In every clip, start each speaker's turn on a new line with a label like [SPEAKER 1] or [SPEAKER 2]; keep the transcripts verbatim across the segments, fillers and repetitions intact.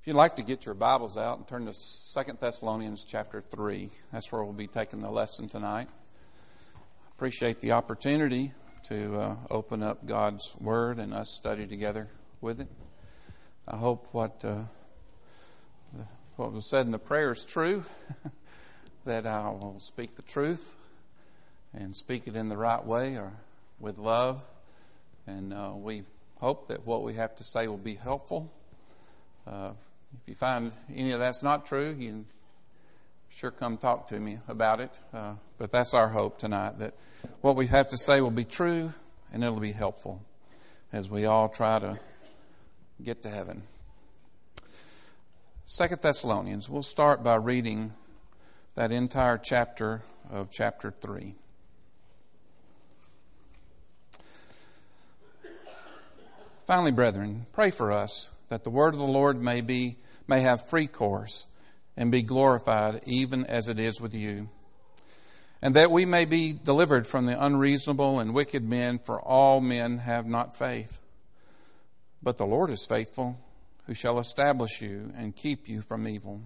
[SPEAKER 1] If you'd like to get your Bibles out and turn to Second Thessalonians chapter three, that's where we'll be taking the lesson tonight. Appreciate the opportunity to uh, open up God's Word and us study together with it. I hope what uh, what was said in the prayer is true, that I will speak the truth and speak it in the right way or with love. And uh, we hope that what we have to say will be helpful. Uh, if you find any of that's not true, you can sure come talk to me about it. Uh, but that's our hope tonight, that what we have to say will be true and it'll be helpful as we all try to get to heaven. Second Thessalonians, we'll start by reading that entire chapter of chapter three. Finally, brethren, pray for us that the word of the Lord may be may have free course and be glorified even as it is with you, and that we may be delivered from the unreasonable and wicked men, for all men have not faith. But the Lord is faithful, who shall establish you and keep you from evil.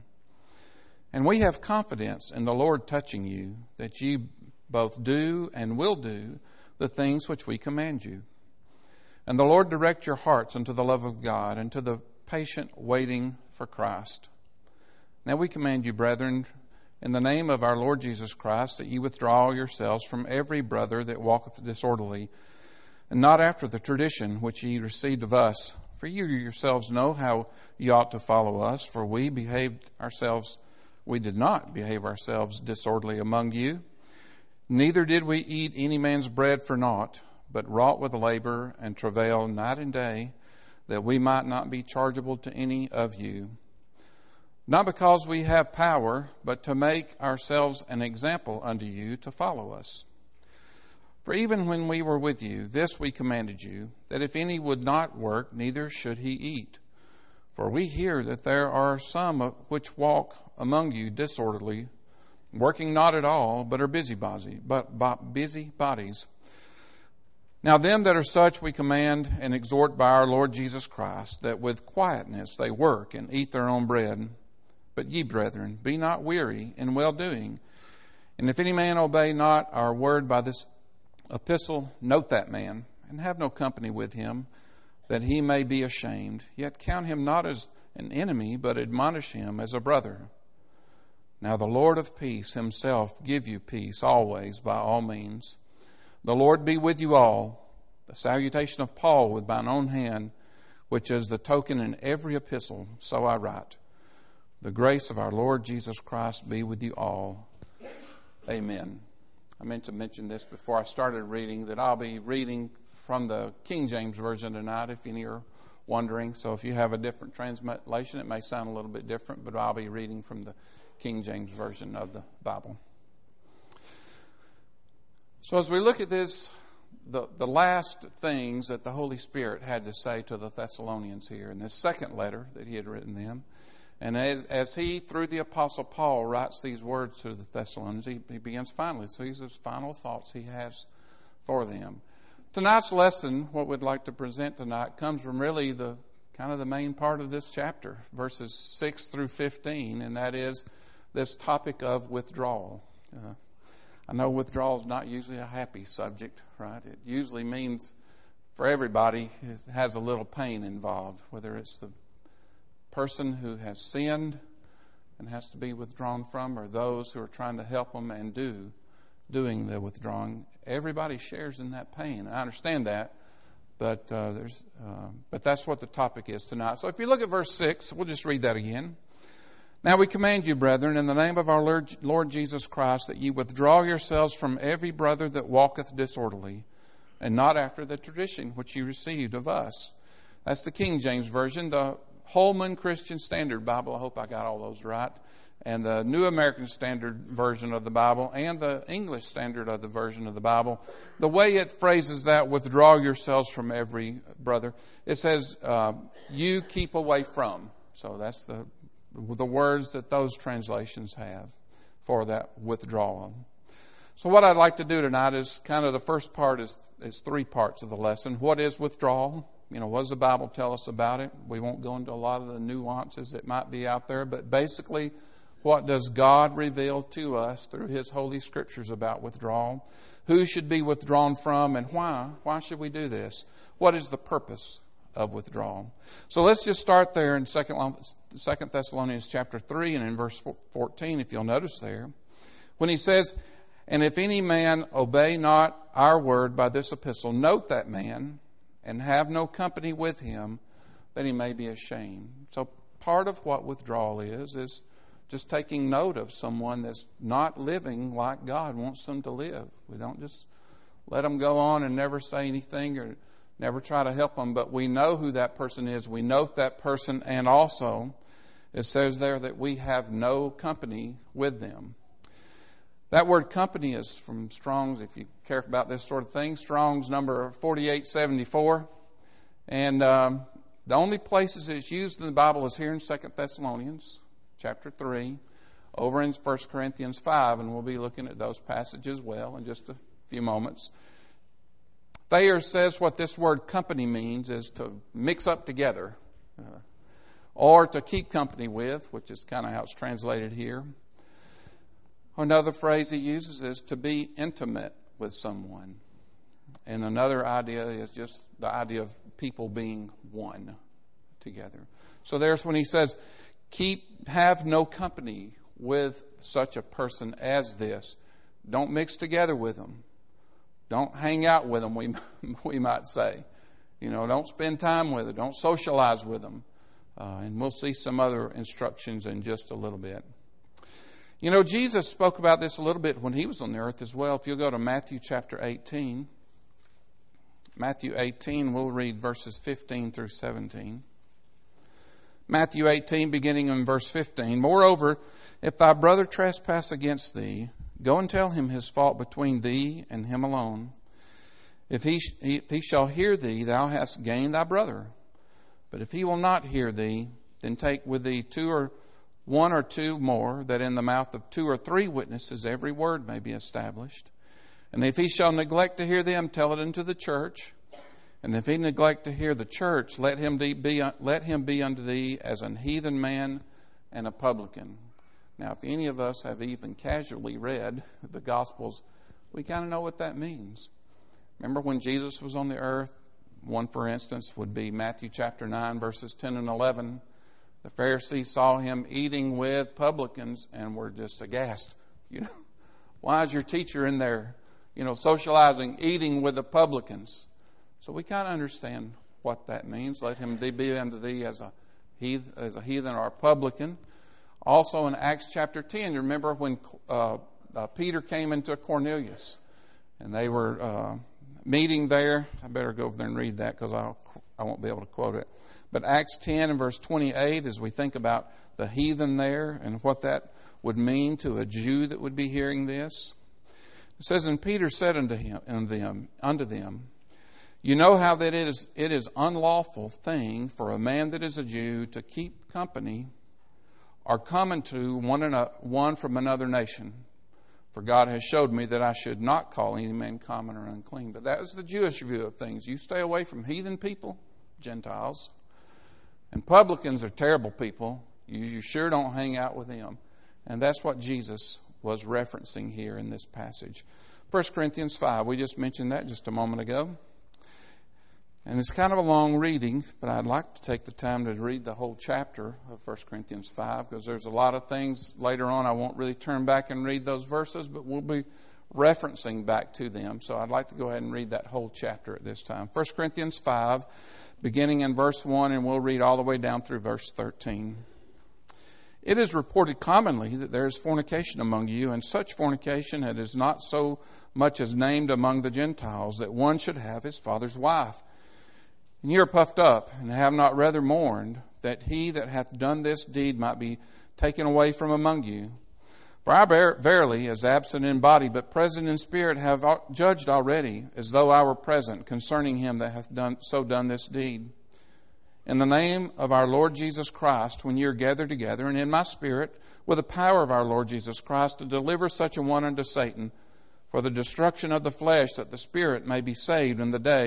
[SPEAKER 1] And we have confidence in the Lord touching you, that ye both do and will do the things which we command you. And the Lord direct your hearts unto the love of God and to the patient waiting for Christ. Now we command you, brethren, in the name of our Lord Jesus Christ, that ye withdraw yourselves from every brother that walketh disorderly, and not after the tradition which ye received of us. For you yourselves know how ye ought to follow us, for we behaved ourselves, we did not behave ourselves disorderly among you. Neither did we eat any man's bread for naught, but wrought with labor and travail night and day, that we might not be chargeable to any of you. Not because we have power, but to make ourselves an example unto you to follow us. For even when we were with you, this we commanded you, that if any would not work, neither should he eat. For we hear that there are some which walk among you disorderly, working not at all, but are busybodies, but busy bodies. Now them that are such we command and exhort by our Lord Jesus Christ, that with quietness they work and eat their own bread. But ye, brethren, be not weary in well-doing. And if any man obey not our word by this epistle, note that man, and have no company with him, that he may be ashamed. Yet count him not as an enemy, but admonish him as a brother. Now the Lord of peace himself give you peace always by all means. The Lord be with you all. The salutation of Paul with mine own hand, which is the token in every epistle, so I write. The grace of our Lord Jesus Christ be with you all. Amen. I meant to mention this before I started reading, that I'll be reading from the King James Version tonight, if any are wondering. So if you have a different translation, it may sound a little bit different, but I'll be reading from the King James Version of the Bible. So as we look at this, the, the last things that the Holy Spirit had to say to the Thessalonians here in this second letter that he had written them, and as, as he, through the Apostle Paul, writes these words to the Thessalonians, he, he begins finally. So these are his final thoughts he has for them. Tonight's lesson, what we'd like to present tonight, comes from really the kind of the main part of this chapter, verses six through fifteen, and that is this topic of withdrawal. Uh, I know withdrawal is not usually a happy subject, right? It usually means for everybody it has a little pain involved, whether it's the person who has sinned and has to be withdrawn from, or those who are trying to help them and do doing the withdrawing. Everybody shares in that pain. I understand that, but uh, there's uh, but that's what the topic is tonight. So if you look at verse six, we'll just read that again. Now we command you, brethren, in the name of our Lord, Lord Jesus Christ, that ye withdraw yourselves from every brother that walketh disorderly, and not after the tradition which ye received of us. That's the King James Version. The Holman Christian Standard Bible, I hope I got all those right, and the New American Standard Version of the Bible, and the English Standard of the version of the Bible. The way it phrases that, withdraw yourselves from every brother, it says, uh, you keep away from. So that's the the words that those translations have for that withdrawal. So what I'd like to do tonight is kind of the first part is, is three parts of the lesson. What is withdrawal? You know, what does the Bible tell us about it? We won't go into a lot of the nuances that might be out there, but basically, what does God reveal to us through His Holy Scriptures about withdrawal? Who should be withdrawn from, and why? Why should we do this? What is the purpose of withdrawal? So let's just start there in Second Thessalonians chapter three and in verse fourteen, if you'll notice there. When he says, "And if any man obey not our word by this epistle, note that man, and have no company with him, that he may be ashamed." So part of what withdrawal is, is just taking note of someone that's not living like God wants them to live. We don't just let them go on and never say anything or never try to help them, but we know who that person is. We note that person, and also it says there that we have no company with them. That word company is from Strong's, if you care about this sort of thing, Strong's number forty-eight seventy-four. And um, the only places it's used in the Bible is here in Second Thessalonians chapter three, over in First Corinthians five, and we'll be looking at those passages as well in just a few moments. Thayer says what this word company means is to mix up together, uh, or to keep company with, which is kind of how it's translated here. Another phrase he uses is to be intimate with someone. And another idea is just the idea of people being one together. So there's when he says, keep, have no company with such a person as this. Don't mix together with them. Don't hang out with them, we, we might say. You know, don't spend time with them. Don't socialize with them. Uh, and we'll see some other instructions in just a little bit. You know, Jesus spoke about this a little bit when he was on the earth as well. If you'll go to Matthew chapter eighteen. Matthew eighteen, we'll read verses fifteen through seventeen. Matthew eighteen, beginning in verse fifteen. "Moreover, if thy brother trespass against thee, go and tell him his fault between thee and him alone. If he, if he shall hear thee, thou hast gained thy brother. But if he will not hear thee, then take with thee two or one or two more, that in the mouth of two or three witnesses every word may be established. And if he shall neglect to hear them, tell it unto the church. And if he neglect to hear the church, let him be, let him be unto thee as an heathen man and a publican." Now, if any of us have even casually read the Gospels, we kind of know what that means. Remember when Jesus was on the earth? One, for instance, would be Matthew chapter nine, verses ten and eleven. The Pharisees saw him eating with publicans and were just aghast. You know, why is your teacher in there, you know, socializing, eating with the publicans? So we kind of understand what that means. Let him be unto thee as a heathen, as a heathen or a publican. Also in Acts chapter ten, you remember when uh, uh, Peter came into Cornelius and they were uh, meeting there. I better go over there and read that because I'll I won't be able to quote it. But Acts ten and verse twenty-eight, as we think about the heathen there and what that would mean to a Jew that would be hearing this, it says, "And Peter said unto him, unto them, unto them, you know how that it is it is unlawful thing for a man that is a Jew to keep company or come into one and a, one from another nation. For God has showed me that I should not call any man common or unclean." But that was the Jewish view of things. You stay away from heathen people, Gentiles. And publicans are terrible people. You, you sure don't hang out with them. And that's what Jesus was referencing here in this passage. First Corinthians five, we just mentioned that just a moment ago. And it's kind of a long reading, but I'd like to take the time to read the whole chapter of First Corinthians five, because there's a lot of things later on. I won't really turn back and read those verses, but we'll be referencing back to them. So I'd like to go ahead and read that whole chapter at this time. First Corinthians five, beginning in verse one, and we'll read all the way down through verse thirteen. "It is reported commonly that there is fornication among you, and such fornication that is not so much as named among the Gentiles, that one should have his father's wife. And ye are puffed up, and have not rather mourned, that he that hath done this deed might be taken away from among you. For I verily, as absent in body, but present in spirit, have judged already, as though I were present, concerning him that hath done so done this deed. In the name of our Lord Jesus Christ, when ye are gathered together, and in my spirit, with the power of our Lord Jesus Christ, to deliver such a one unto Satan, for the destruction of the flesh, that the spirit may be saved in the day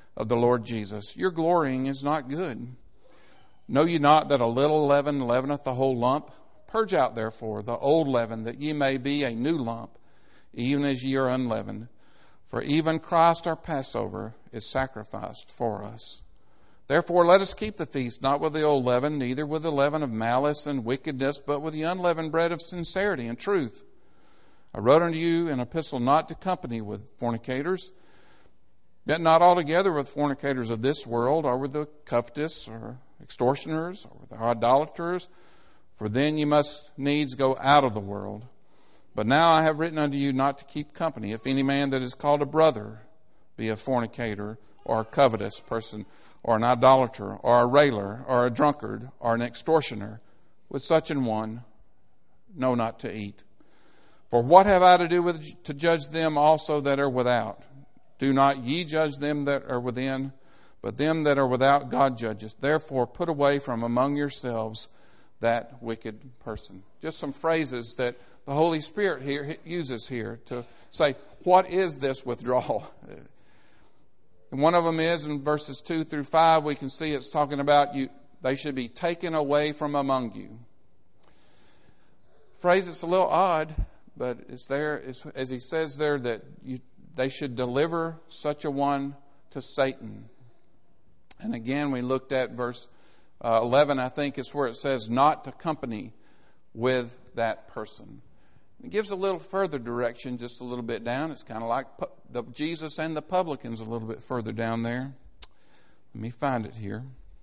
[SPEAKER 1] of the Lord Jesus. Your glorying is not good. Know ye not that a little leaven leaveneth the whole lump? Purge out therefore the old leaven, that ye may be a new lump, even as ye are unleavened. For even Christ our Passover is sacrificed for us. Therefore let us keep the feast, not with the old leaven, neither with the leaven of malice and wickedness, but with the unleavened bread of sincerity and truth. I wrote unto you an epistle not to company with fornicators, yet not altogether with fornicators of this world, or with the covetous, or extortioners, or with the idolaters, for then ye must needs go out of the world. But now I have written unto you not to keep company, if any man that is called a brother be a fornicator, or a covetous person, or an idolater, or a railer, or a drunkard, or an extortioner. With such an one, know not to eat. For what have I to do with to judge them also that are without? Do not ye judge them that are within, but them that are without God judgeth. Therefore put away from among yourselves that wicked person. Just some phrases that the Holy Spirit here uses here to say, what is this withdrawal? And one of them is in verses two through five, we can see it's talking about you. They should be taken away from among you. Phrase that's a little odd, but it's there, it's, as he says there, that you, they should deliver such a one to Satan. And again, we looked at verse uh, eleven, I think it's where it says not to company with that person. It gives a little further direction, just a little bit down. It's kind of like pu- the Jesus and the publicans a little bit further down there. Let me find it here.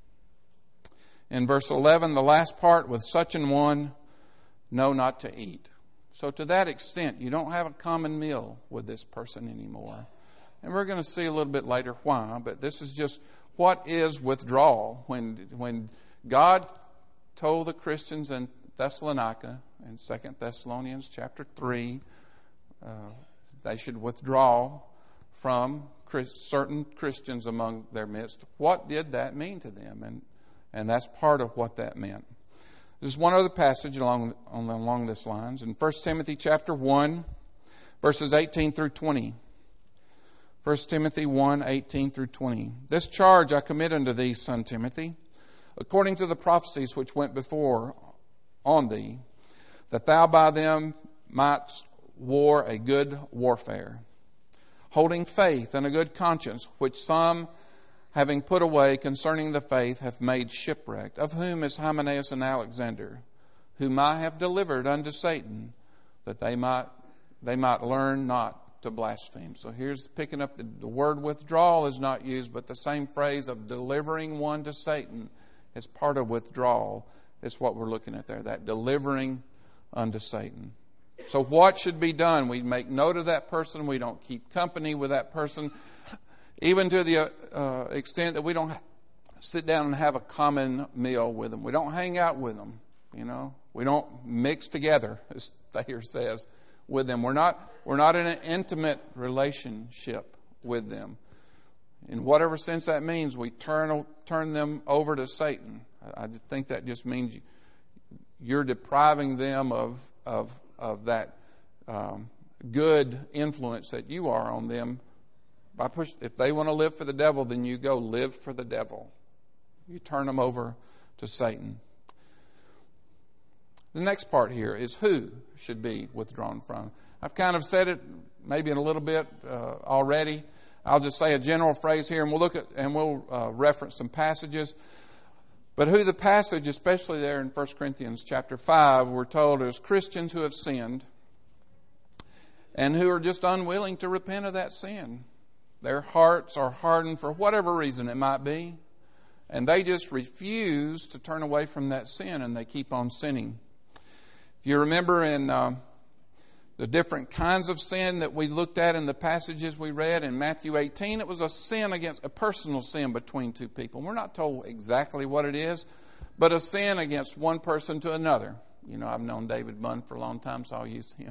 [SPEAKER 1] In verse eleven, the last part, with such an one, know not to eat. So to that extent, you don't have a common meal with this person anymore. And we're going to see a little bit later why, but this is just what is withdrawal. When, when God told the Christians in Thessalonica, in Second Thessalonians chapter three, uh, they should withdraw from Christ, certain Christians among their midst. What did that mean to them? And and that's part of what that meant. There's one other passage along along this lines in First Timothy chapter one, verses eighteen through twenty. First Timothy one, eighteen through twenty. This charge I commit unto thee, son Timothy, according to the prophecies which went before on thee, that thou by them mightst war a good warfare, holding faith and a good conscience, which some, having put away concerning the faith, have made shipwreck, of whom is Hymenaeus and Alexander, whom I have delivered unto Satan, that they might they might learn not to blaspheme. So here's picking up the, the word withdrawal is not used, but the same phrase of delivering one to Satan is part of withdrawal. It's what we're looking at there, that delivering unto Satan. So what should be done? We make note of that person. We don't keep company with that person, even to the uh, extent that we don't sit down and have a common meal with them. We don't hang out with them. You know, we don't mix together, as Thayer says, with them. We're not we're not in an intimate relationship with them. In whatever sense that means, we turn turn them over to Satan. I think that just means you're depriving them of of of that um, good influence that you are on them. By push, if they want to live for the devil, then you go live for the devil. You turn them over to Satan. The next part here is who should be withdrawn from. I've kind of said it maybe in a little bit uh, already. I'll just say a general phrase here, and we'll look at and we'll uh, reference some passages. But who the passage, especially there in First Corinthians chapter five, we're told is Christians who have sinned and who are just unwilling to repent of that sin. Their hearts are hardened for whatever reason it might be, and they just refuse to turn away from that sin, and they keep on sinning. If you remember in uh, the different kinds of sin that we looked at in the passages we read in Matthew eighteen, it was a sin against a personal sin between two people. We're not told exactly what it is, but a sin against one person to another. You know, I've known David Bunn for a long time, so I'll use him.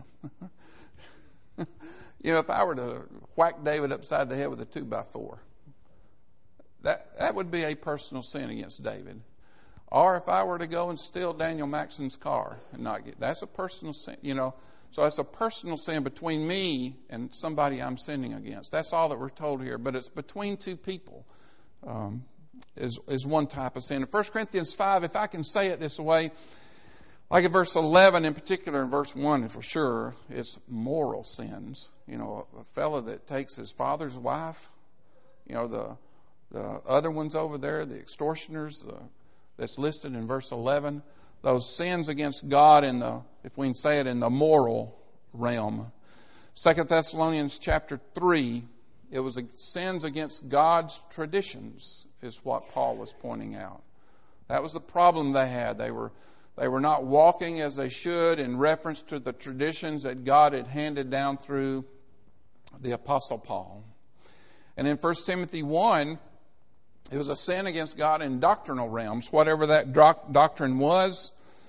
[SPEAKER 1] You know, if I were to whack David upside the head with a two by four, that that would be a personal sin against David. Or if I were to go and steal Daniel Maxon's car and not get, that's a personal sin, you know. So it's a personal sin between me and somebody I'm sinning against. That's all that we're told here. But it's between two people um, is, is one type of sin. In First Corinthians five, if I can say it this way, like in verse eleven in particular, in verse one for sure, it's moral sins. You know, a fellow that takes his father's wife, you know, the the other ones over there, the extortioners, the, that's listed in verse eleven, those sins against God in the, if we can say it, in the moral realm. Second Thessalonians chapter three, it was sins against God's traditions is what Paul was pointing out. That was the problem they had. They were They were not walking as they should in reference to the traditions that God had handed down through the Apostle Paul. And in First Timothy one, it was a sin against God in doctrinal realms. Whatever that doc- doctrine was,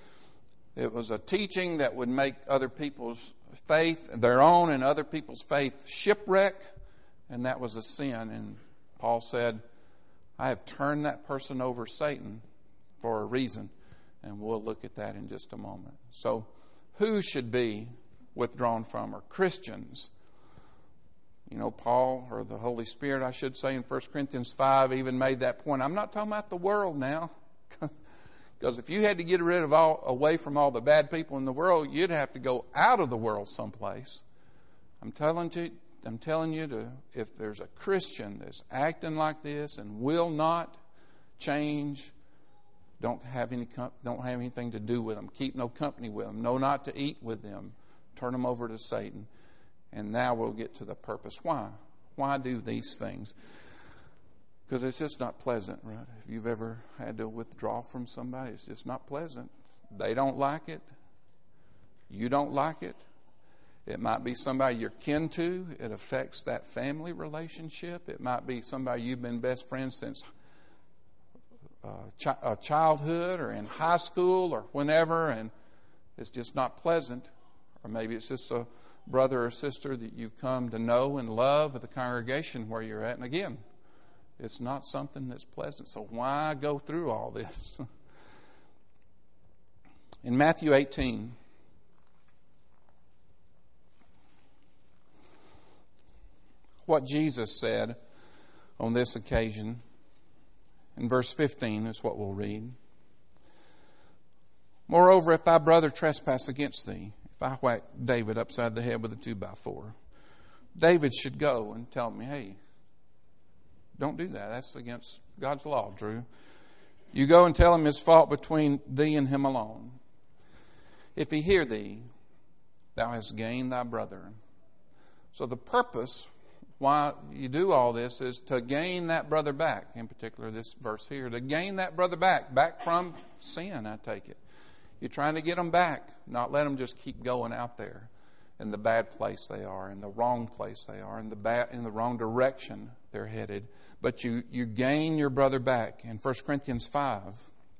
[SPEAKER 1] it was a teaching that would make other people's faith, their own and other people's faith, shipwreck. And that was a sin. And Paul said, I have turned that person over Satan for a reason. And we'll look at that in just a moment. So, who should be withdrawn from her? Christians. You know, Paul, or the Holy Spirit, I should say, in First Corinthians five even made that point. I'm not talking about the world now. Because if you had to get rid of all, away from all the bad people in the world, you'd have to go out of the world someplace. I'm telling you, I'm telling you to, if there's a Christian that's acting like this and will not change, Don't have any don't have anything to do with them. Keep no company with them. Know not to eat with them. Turn them over to Satan. And now we'll get to the purpose. Why? Why do these things? Because it's just not pleasant, right? If you've ever had to withdraw from somebody, it's just not pleasant. They don't like it. You don't like it. It might be somebody you're kin to. It affects that family relationship. It might be somebody you've been best friends since Uh, ch- uh, childhood or in high school or whenever, and it's just not pleasant. Or maybe it's just a brother or sister that you've come to know and love at the congregation where you're at. And again, it's not something that's pleasant. So why go through all this? In Matthew eighteen, what Jesus said on this occasion, in verse fifteen is what we'll read. Moreover, if thy brother trespass against thee, if I whack David upside the head with a two by four, David should go and tell me, hey, don't do that. That's against God's law, Drew. You go and tell him his fault between thee and him alone. If he hear thee, thou hast gained thy brother. So the purpose why you do all this is to gain that brother back. In particular, this verse here, to gain that brother back, back from sin, I take it. You're trying to get them back, not let them just keep going out there in the bad place they are, in the wrong place they are, in the bad, in the wrong direction they're headed. But you, you gain your brother back. In First Corinthians five,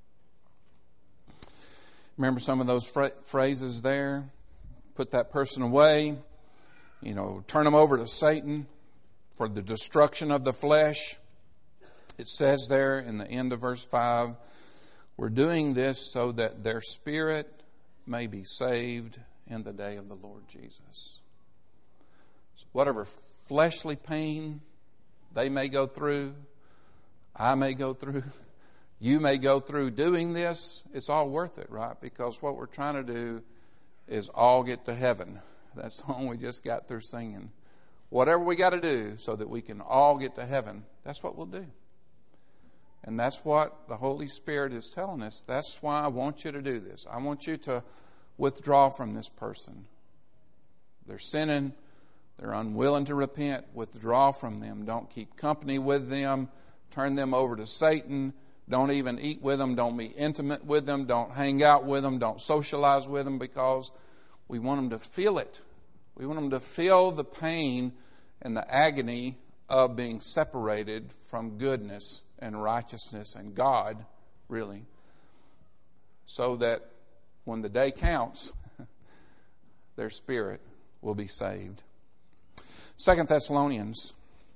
[SPEAKER 1] remember some of those phra- phrases there? Put that person away, you know, turn them over to Satan for the destruction of the flesh. It says there in the end of verse five, we're doing this so that their spirit may be saved in the day of the Lord Jesus. So whatever fleshly pain they may go through, I may go through, you may go through doing this, it's all worth it, right? Because what we're trying to do is all get to heaven. That's the song we just got through singing. Whatever we got to do so that we can all get to heaven, that's what we'll do. And that's what the Holy Spirit is telling us. That's why I want you to do this. I want you to withdraw from this person. They're sinning. They're unwilling to repent. Withdraw from them. Don't keep company with them. Turn them over to Satan. Don't even eat with them. Don't be intimate with them. Don't hang out with them. Don't socialize with them, because we want them to feel it. We want them to feel the pain and the agony of being separated from goodness and righteousness and God, really, so that when the day counts, their spirit will be saved. Second Thessalonians,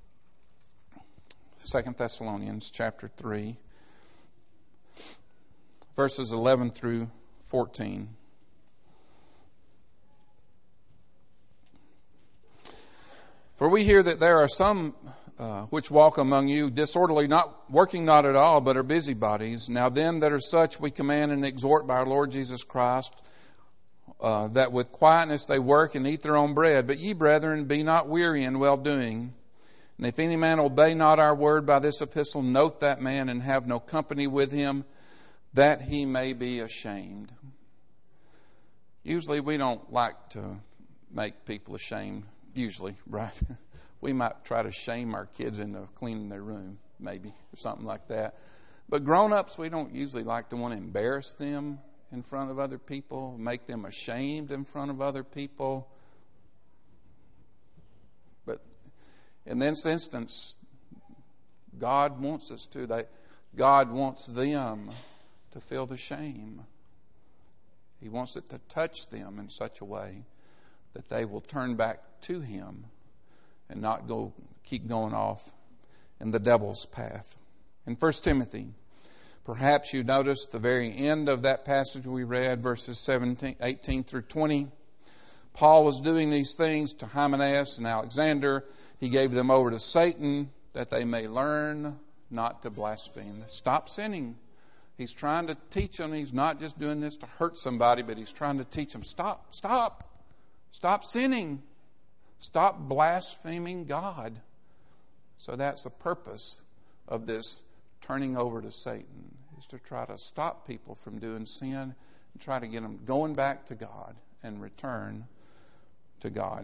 [SPEAKER 1] Second Thessalonians chapter three, verses eleven through fourteen. For we hear that there are some uh, which walk among you disorderly, not working not at all, but are busybodies. Now them that are such we command and exhort by our Lord Jesus Christ, uh, that with quietness they work and eat their own bread. But ye, brethren, be not weary in well-doing. And if any man obey not our word by this epistle, note that man and have no company with him, that he may be ashamed. Usually we don't like to make people ashamed. Usually, right? We might try to shame our kids into cleaning their room, maybe, or something like that. But grown-ups, we don't usually like to want to embarrass them in front of other people, make them ashamed in front of other people. But in this instance, God wants us to. They, God wants them to feel the shame. He wants it to touch them in such a way that they will turn back to Him and not go keep going off in the devil's path. In First Timothy, perhaps you noticed the very end of that passage we read, verses seventeen, eighteen through twenty. Paul was doing these things to Hymenaeus and Alexander. He gave them over to Satan that they may learn not to blaspheme. Stop sinning. He's trying to teach them. He's not just doing this to hurt somebody, but he's trying to teach them, stop, stop. Stop sinning. Stop blaspheming God. So that's the purpose of this turning over to Satan, is to try to stop people from doing sin and try to get them going back to God and return to God.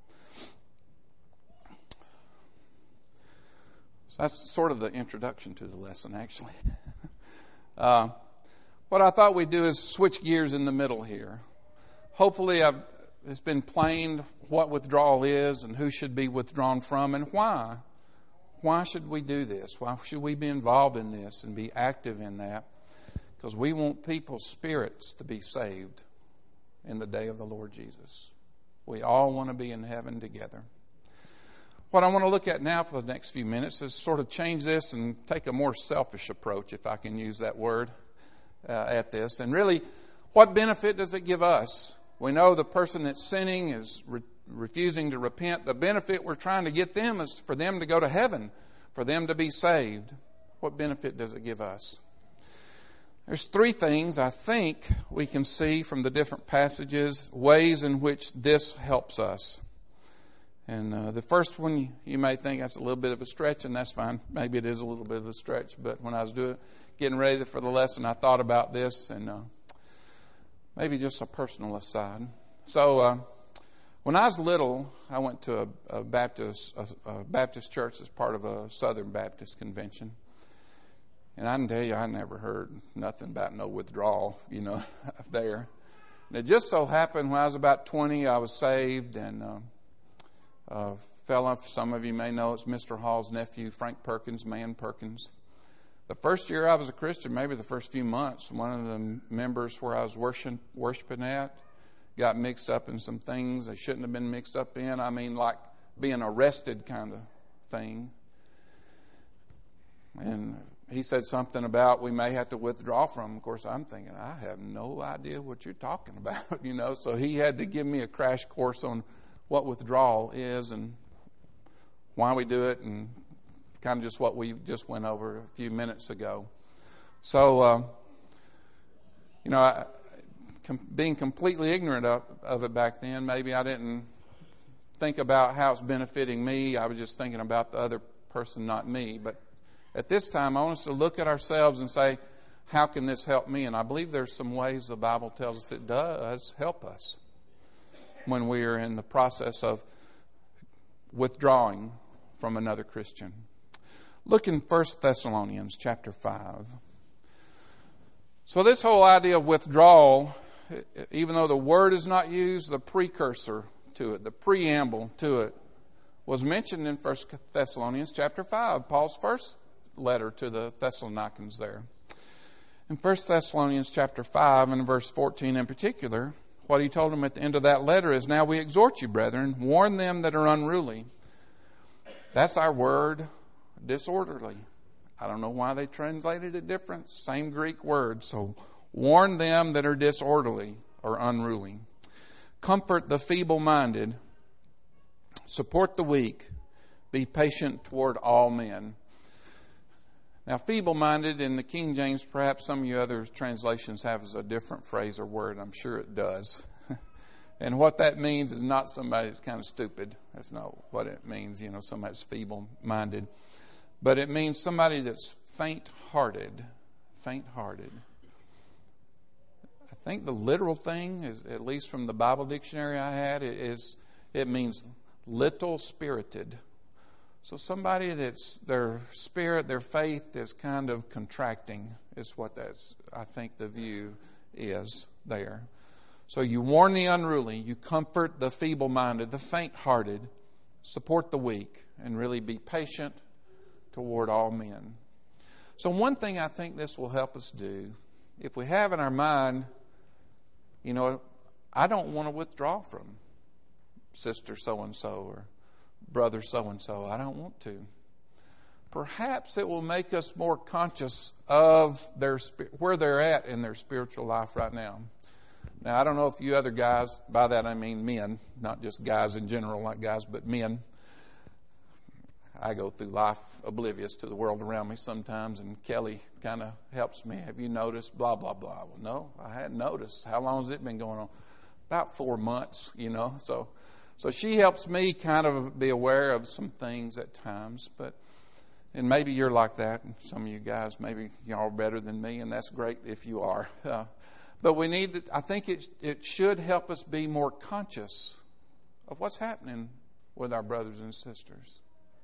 [SPEAKER 1] So that's sort of the introduction to the lesson, actually. uh, what I thought we'd do is switch gears in the middle here. Hopefully I've It's been plain what withdrawal is and who should be withdrawn from and why. Why should we do this? Why should we be involved in this and be active in that? Because we want people's spirits to be saved in the day of the Lord Jesus. We all want to be in heaven together. What I want to look at now for the next few minutes is sort of change this and take a more selfish approach, if I can use that word, uh, at this. And really, what benefit does it give us? We know the person that's sinning is re- refusing to repent. The benefit we're trying to get them is for them to go to heaven, for them to be saved. What benefit does it give us? There's three things I think we can see from the different passages, ways in which this helps us. And uh, the first one, you may think that's a little bit of a stretch, and that's fine. Maybe it is a little bit of a stretch, but when I was doing, getting ready for the lesson, I thought about this, and uh, maybe just a personal aside. So, uh, when I was little, I went to a, a Baptist a, a Baptist church as part of a Southern Baptist convention. And I can tell you, I never heard nothing about no withdrawal, you know, there. And it just so happened when I was about twenty, I was saved, and uh, a fellow, some of you may know, it's Mister Hall's nephew, Frank Perkins, Man Perkins. The first year I was a Christian, maybe the first few months, one of the members where I was worshiping, worshiping at got mixed up in some things they shouldn't have been mixed up in. I mean, like being arrested kind of thing. And he said something about we may have to withdraw from him. Of course, I'm thinking, I have no idea what you're talking about, you know. So he had to give me a crash course on what withdrawal is and why we do it, and kind of just what we just went over a few minutes ago. So, uh, you know, I, com- being completely ignorant of, of it back then, maybe I didn't think about how it's benefiting me. I was just thinking about the other person, not me. But at this time, I want us to look at ourselves and say, how can this help me? And I believe there's some ways the Bible tells us it does help us when we are in the process of withdrawing from another Christian. Look in First Thessalonians chapter five. So this whole idea of withdrawal, even though the word is not used, the precursor to it, the preamble to it, was mentioned in First Thessalonians chapter five, Paul's first letter to the Thessalonians there. In First Thessalonians chapter five and verse fourteen in particular, what he told them at the end of that letter is, now we exhort you, brethren, warn them that are unruly. That's our word, disorderly. I don't know why they translated it different. Same Greek word. So warn them that are disorderly or unruly. Comfort the feeble-minded Support the weak. Be patient toward all men. Now, feeble-minded in the King James, perhaps some of you other translations have as a different phrase or word. I'm sure it does. And what that means is not somebody that's kind of stupid. That's not what it means, you know, somebody that's feeble-minded. But it means somebody that's faint-hearted. Faint-hearted. I think the literal thing, is, at least from the Bible dictionary I had, is it means little-spirited. So somebody that's, their spirit, their faith is kind of contracting is what that's, I think the view is there. So you warn the unruly, you comfort the feeble-minded, the faint-hearted, support the weak, and really be patient toward all men. So one thing I think this will help us do, if we have in our mind, you know, I don't want to withdraw from sister so-and-so or brother so-and-so. I don't want to. Perhaps it will make us more conscious of their where they're at in their spiritual life right now. Now, I don't know if you other guys, by that I mean men, not just guys in general like guys, but men. I go through life oblivious to the world around me sometimes, and Kelly kind of helps me. Have you noticed? Blah, blah, blah. Well, no, I hadn't noticed. How long has it been going on? About four months, you know. So so she helps me kind of be aware of some things at times. But and maybe you're like that. And some of you guys, maybe y'all are better than me, and that's great if you are. Uh, but we need to, I think it it should help us be more conscious of what's happening with our brothers and sisters.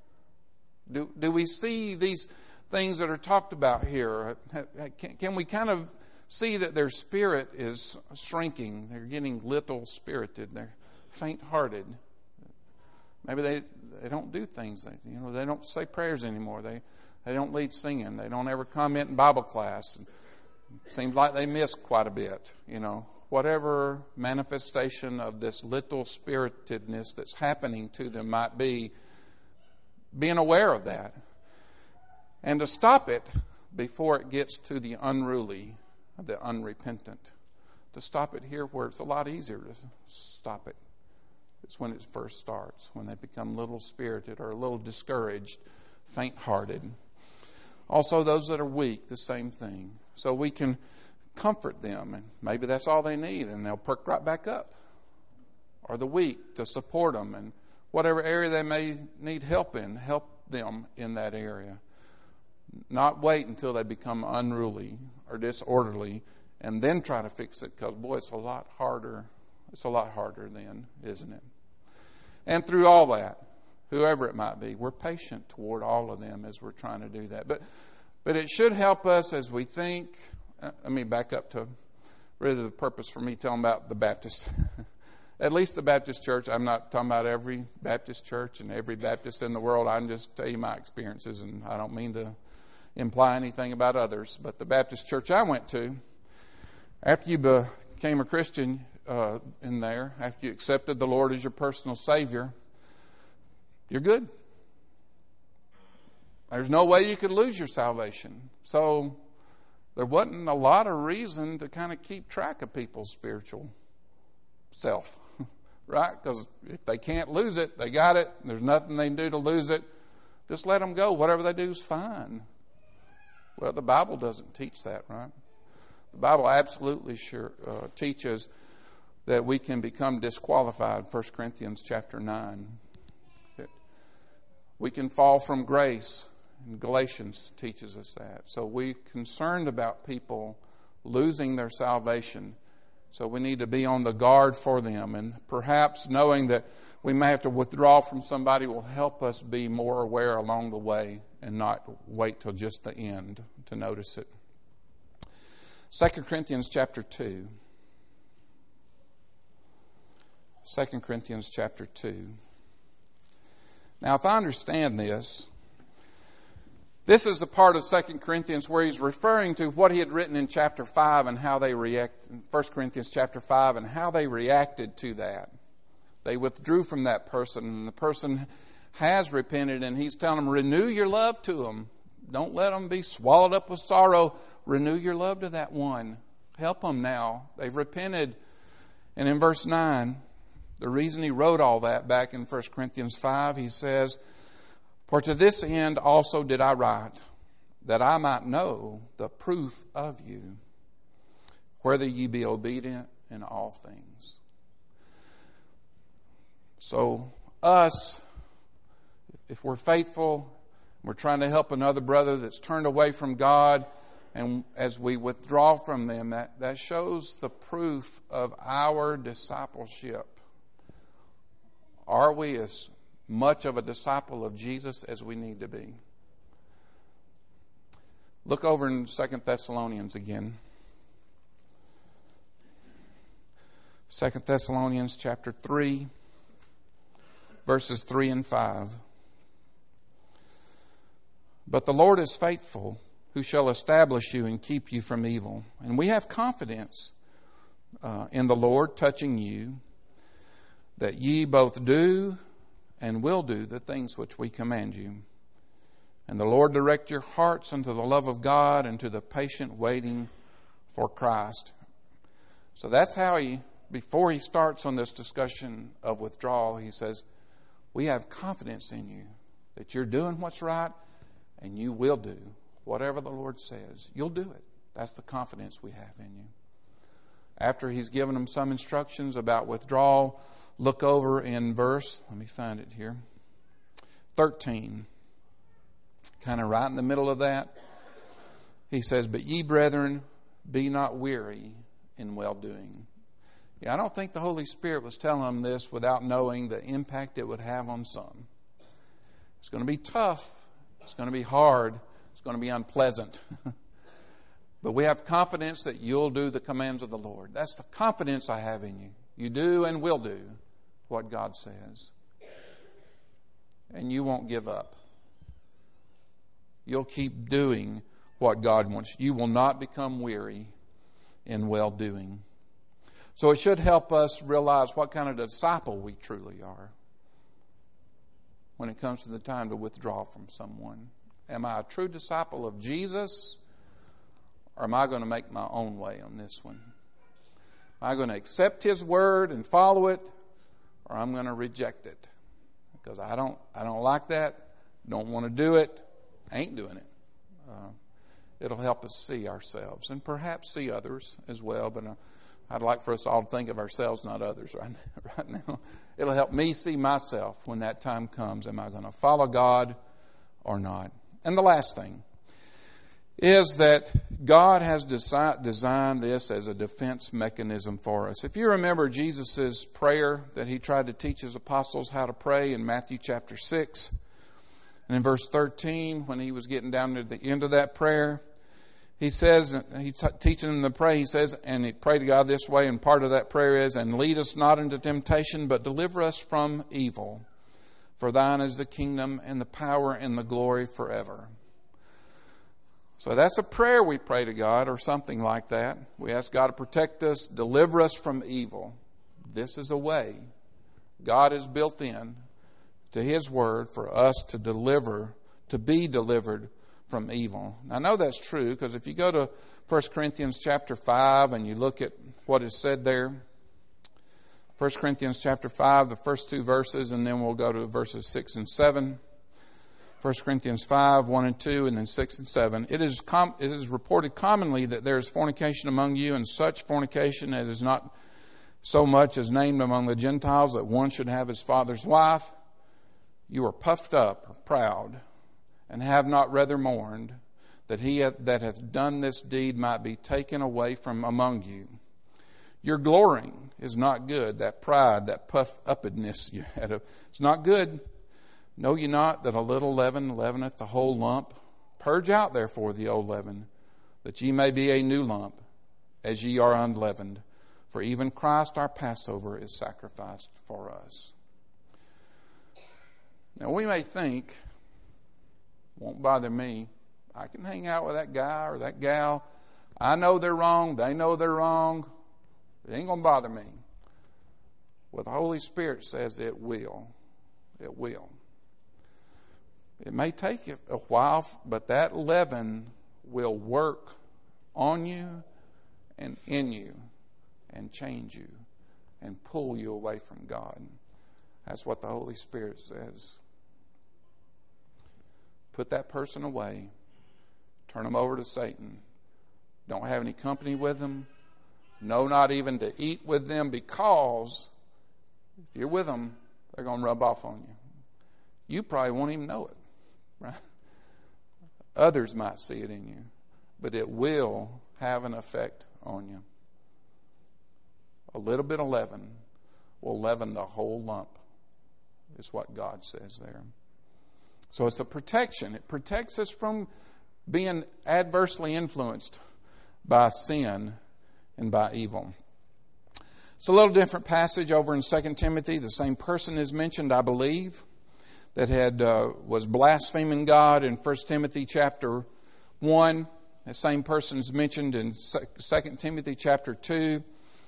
[SPEAKER 1] Do do we see these things that are talked about here? Can, can we kind of see that their spirit is shrinking? They're getting little spirited. They're faint-hearted. Maybe they they don't do things. They, you know, they don't say prayers anymore. They they don't lead singing. They don't ever comment in Bible class. It seems like they miss quite a bit. You know, whatever manifestation of this little spiritedness that's happening to them might be. Being aware of that and to stop it before it gets to the unruly, the unrepentant. To stop it here where it's a lot easier to stop it. It's when it first starts, when they become little spirited or a little discouraged, faint-hearted. Also those that are weak, the same thing. So we can comfort them, and maybe that's all they need, and they'll perk right back up. Or the weak, to support them, and whatever area they may need help in, help them in that area. Not wait until they become unruly or disorderly and then try to fix it, because, boy, it's a lot harder. It's a lot harder then, isn't it? And through all that, whoever it might be, we're patient toward all of them as we're trying to do that. But but it should help us as we think. Uh, let me back up to really the purpose for me telling about the Baptist. At least the Baptist church. I'm not talking about every Baptist church and every Baptist in the world. I'm just telling you my experiences, and I don't mean to imply anything about others. But the Baptist church I went to, after you became a Christian uh, in there, after you accepted the Lord as your personal Savior, you're good. There's no way you could lose your salvation. So there wasn't a lot of reason to kind of keep track of people's spiritual self. Right? Because if they can't lose it, they got it. There's nothing they can do to lose it. Just let them go. Whatever they do is fine. Well, the Bible doesn't teach that, right? The Bible absolutely sure uh, teaches that we can become disqualified. First Corinthians chapter nine. That we can fall from grace. And Galatians teaches us that. So we're concerned about people losing their salvation. So we need to be on the guard for them, and perhaps knowing that we may have to withdraw from somebody will help us be more aware along the way and not wait till just the end to notice it. Second Corinthians chapter two. Second Corinthians chapter two. Now, if I understand this, this is the part of Second Corinthians where he's referring to what he had written in chapter five and how they react, in First Corinthians chapter five, and how they reacted to that. They withdrew from that person, and the person has repented, and he's telling them, renew your love to them. Don't let them be swallowed up with sorrow. Renew your love to that one. Help them now. They've repented. And in verse nine, The reason he wrote all that back in First Corinthians five, he says, "For to this end also did I write, that I might know the proof of you, whether ye be obedient in all things." So us, if we're faithful, we're trying to help another brother that's turned away from God, and as we withdraw from them, that, that shows the proof of our discipleship. Are we as much of a disciple of Jesus as we need to be? Look over in Second Thessalonians again. Second Thessalonians chapter three, verses three and five. "But the Lord is faithful, who shall establish you and keep you from evil. And we have confidence uh, in the Lord touching you, that ye both do and will do the things which we command you. And the Lord direct your hearts unto the love of God and to the patient waiting for Christ." So that's how he, before he starts on this discussion of withdrawal, he says, we have confidence in you that you're doing what's right and you will do whatever the Lord says. You'll do it. That's the confidence we have in you. After he's given them some instructions about withdrawal, look over in verse, let me find it here, thirteen. Kind of right in the middle of that. He says, "But ye, brethren, be not weary in well-doing." Yeah, I don't think the Holy Spirit was telling them this without knowing the impact it would have on some. It's going to be tough. It's going to be hard. It's going to be unpleasant. But we have confidence that you'll do the commands of the Lord. That's the confidence I have in you. You do and will do what God says. And you won't give up. You'll keep doing what God wants. You will not become weary in well-doing. So it should help us realize what kind of disciple we truly are when it comes to the time to withdraw from someone. Am I a true disciple of Jesus, or am I going to make my own way on this one? Am I going to accept His word and follow it, or I'm going to reject it? Because I don't, I don't like that, don't want to do it, ain't doing it. Uh, it'll help us see ourselves and perhaps see others as well, but uh, I'd like for us all to think of ourselves, not others, right, right now. It'll help me see myself when that time comes. Am I going to follow God or not? And the last thing is that God has desi- designed this as a defense mechanism for us. If you remember Jesus' prayer that He tried to teach His apostles how to pray in Matthew chapter six, and in verse thirteen, when He was getting down to the end of that prayer, He says, He's t- teaching them to pray, He says, and He prayed to God this way, and part of that prayer is, "And lead us not into temptation, but deliver us from evil. For thine is the kingdom and the power and the glory forever." So that's a prayer we pray to God, or something like that. We ask God to protect us, deliver us from evil. This is a way God has built in to His word for us to deliver, to be delivered from evil. Now, I know that's true, because if you go to First Corinthians chapter five and you look at what is said there, First Corinthians chapter five, the first two verses, and then we'll go to verses six and seven. First Corinthians five, one and two, and then six and seven. It is com- it is reported commonly that there is fornication among you, and such fornication as is not so much as named among the Gentiles, that one should have his father's wife. You are puffed up, or proud, and have not rather mourned, that he that hath done this deed might be taken away from among you. Your glorying is not good, that pride, that puff-uppedness you had. It's not good. Know ye not that a little leaven leaveneth the whole lump? Purge out therefore the old leaven, that ye may be a new lump, as ye are unleavened. For even Christ our Passover is sacrificed for us. Now we may think, won't bother me, I can hang out with that guy or that gal. I know they're wrong. They know they're wrong. It ain't going to bother me. Well, the Holy Spirit says it will. It will. It may take a while, but that leaven will work on you and in you and change you and pull you away from God. That's what the Holy Spirit says. Put that person away. Turn them over to Satan. Don't have any company with them. No, not even to eat with them, because if you're with them, they're going to rub off on you. You probably won't even know it. Right? Others might see it in you, but it will have an effect on you. A little bit of leaven will leaven the whole lump, is what God says there. So it's a protection. It protects us from being adversely influenced by sin and by evil. It's a little different passage over in Second Timothy. The same person is mentioned, I believe, that had uh, was blaspheming God in First Timothy chapter one. The same person is mentioned in Second Timothy chapter two.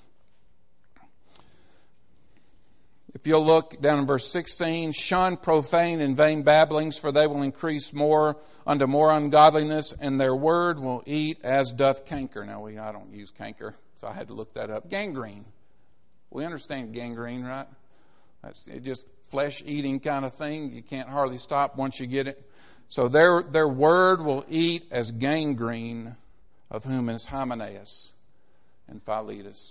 [SPEAKER 1] If you'll look down in verse sixteen, shun profane and vain babblings, for they will increase more unto more ungodliness, and their word will eat as doth canker. Now, we I don't use canker, so I had to look that up. Gangrene. We understand gangrene, right? That's it, just flesh-eating kind of thing. You can't hardly stop once you get it. So their their word will eat as gangrene, of whom is Hymenaeus and Philetus.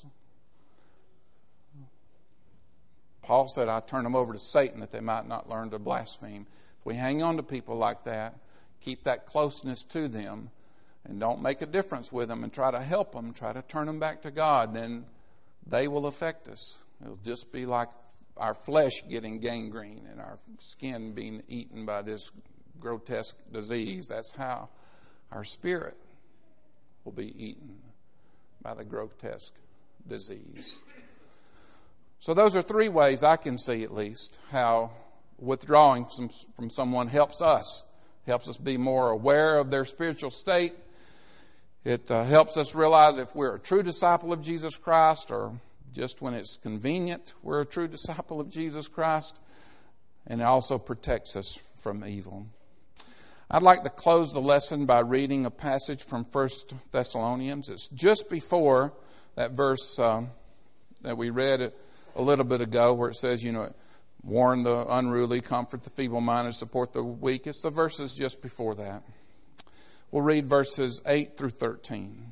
[SPEAKER 1] Paul said, I turn them over to Satan that they might not learn to blaspheme. If we hang on to people like that, keep that closeness to them, and don't make a difference with them and try to help them, try to turn them back to God, then they will affect us. It'll just be like our flesh getting gangrene and our skin being eaten by this grotesque disease. That's how our spirit will be eaten by the grotesque disease. So those are three ways I can see, at least, how withdrawing from, from someone helps us. Helps us be more aware of their spiritual state. It uh, helps us realize if we're a true disciple of Jesus Christ, or just when it's convenient we're a true disciple of Jesus Christ. And it also protects us from evil. I'd like to close the lesson by reading a passage from First Thessalonians. It's just before that verse uh, that we read a little bit ago, where it says, you know, warn the unruly, comfort the feeble-minded, support the weak. It's the verses just before that. We'll read verses eight through thirteen.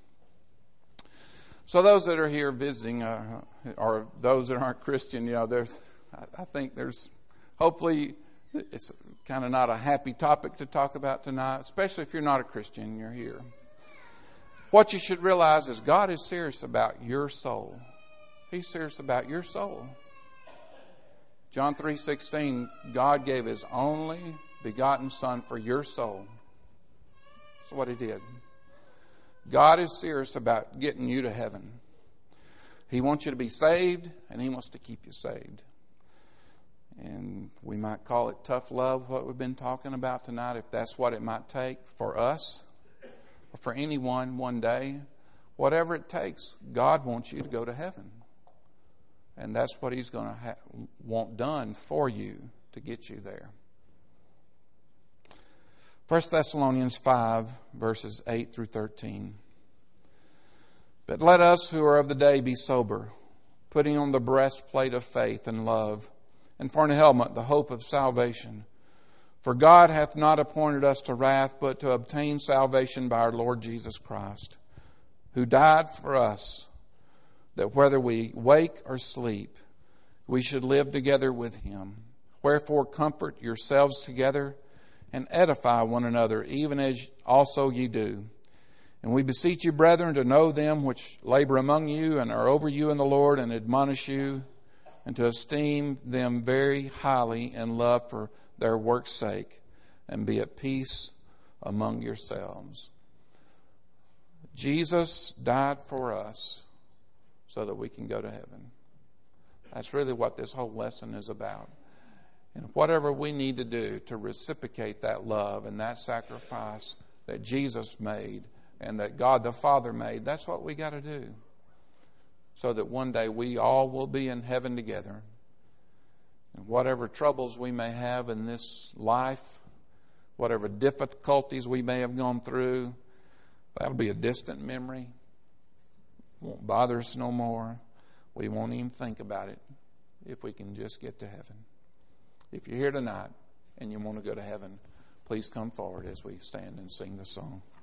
[SPEAKER 1] So those that are here visiting, uh, or those that aren't Christian, you know, there's, I, I think there's, hopefully, it's kind of not a happy topic to talk about tonight, especially if you're not a Christian and you're here. What you should realize is God is serious about your soul. He's serious about your soul. John three sixteen, God gave His only begotten Son for your soul. That's what He did. God is serious about getting you to heaven. He wants you to be saved, and He wants to keep you saved. And we might call it tough love, what we've been talking about tonight, if that's what it might take for us or for anyone one day. Whatever it takes, God wants you to go to heaven. And that's what He's going to ha- want done for you to get you there. First Thessalonians five, verses eight through thirteen. But let us who are of the day be sober, putting on the breastplate of faith and love, and for an helmet the hope of salvation. For God hath not appointed us to wrath, but to obtain salvation by our Lord Jesus Christ, who died for us, that whether we wake or sleep, we should live together with Him. Wherefore comfort yourselves together and edify one another, even as also ye do. And we beseech you, brethren, to know them which labor among you and are over you in the Lord, and admonish you, and to esteem them very highly in love for their work's sake, and be at peace among yourselves. Jesus died for us so that we can go to heaven. That's really what this whole lesson is about. And whatever we need to do to reciprocate that love and that sacrifice that Jesus made and that God the Father made, that's what we got to do. So that one day we all will be in heaven together. And whatever troubles we may have in this life, whatever difficulties we may have gone through, that'll be a distant memory. Won't bother us no more. We won't even think about it if we can just get to heaven. If you're here tonight and you want to go to heaven, please come forward as we stand and sing the song.